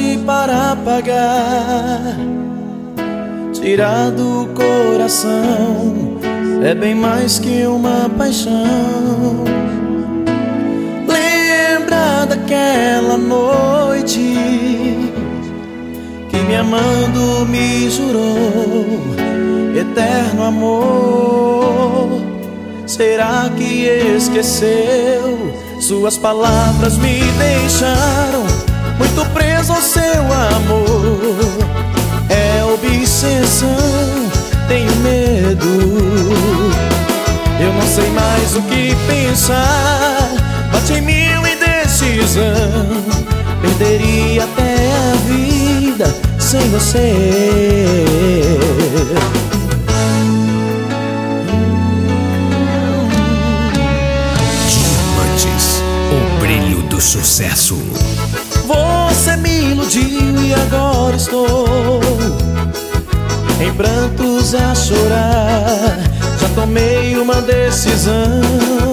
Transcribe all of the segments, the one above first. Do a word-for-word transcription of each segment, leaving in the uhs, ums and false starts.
tarde para apagar, tirar do coração é bem mais que uma paixão. Lembra daquela noite que me amando me jurou eterno amor. Será que esqueceu? Suas palavras me deixaram muito preso ao seu amor. É obsessão, tenho medo. Eu não sei mais o que pensar. Bate em mil indecisão. Perderia até a vida sem você. Diamantes, o brilho do sucesso. Você me iludiu e agora estou em prantos a chorar. Já tomei uma decisão.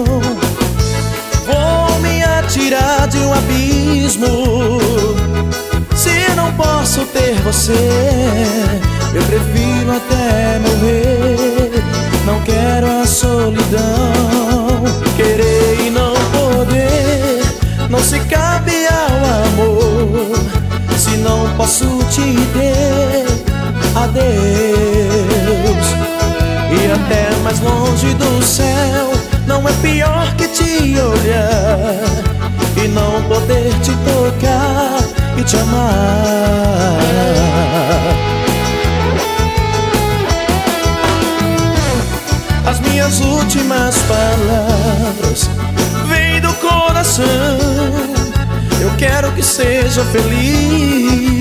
Vou me atirar de um abismo. Se não posso ter você, eu prefiro até morrer. Não quero a solidão. Querer e não poder não se cabe ao amor. Se não posso te ter, adeus. E até mais longe do céu não é pior que te olhar e não poder te tocar e te amar. As minhas últimas palavras vêm do coração. Eu quero que seja feliz.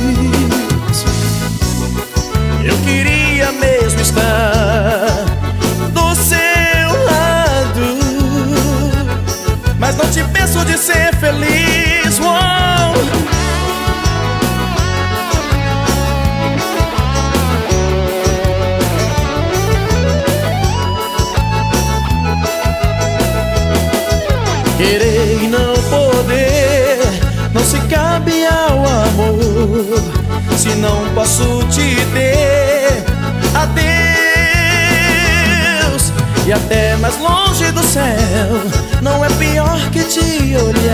Eu queria mesmo estar do seu lado, mas não te peço de ser feliz. Uou! Querer e não poder não se cabe ao amor. Se não posso te ter, adeus. E até mais longe do céu não é pior que te olhar